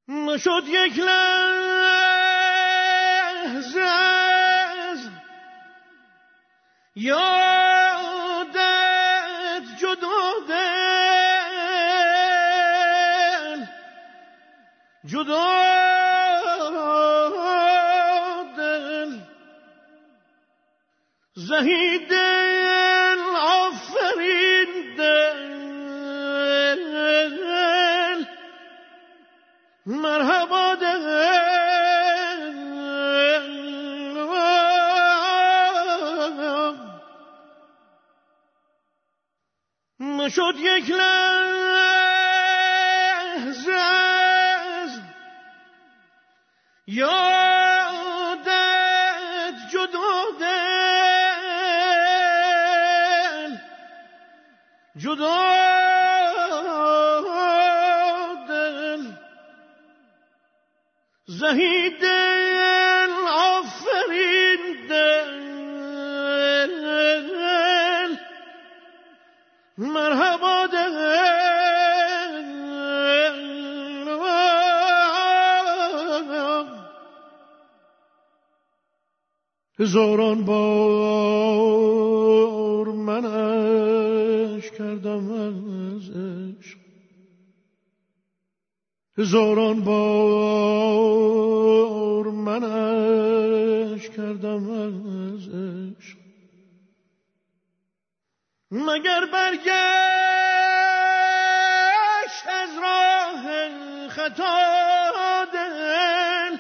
نشد یک لحظه از یادت جدا دل جدا دل زهی دل آفرین دل مرحبا دل نشد یک لحظه از یادت جدا دل جدا دل زهی دل آفرین دل مرحبا دل هزاران بار من اشک کردم از عشق هزاران بار من اشک کردم از عشق مگر برگشت از راه خطا دل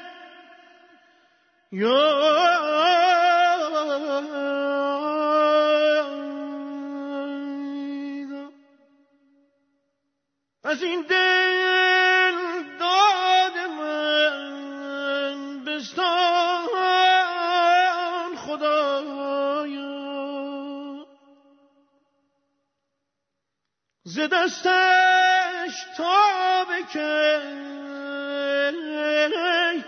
یا از این دل داد من بستان خدایا ز دستش تا بکی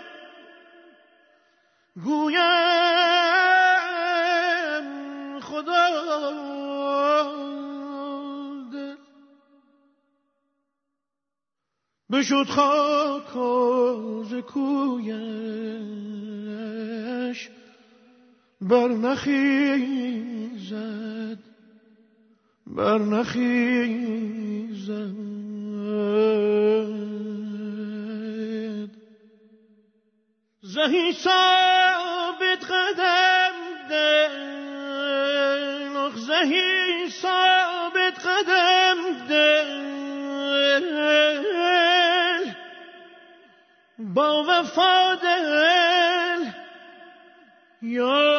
گویم خدا دل بشد خاک ز کویش برنخیزد زهی ثابت قدم دل زهی ثابت قدم دل با وفا دل یا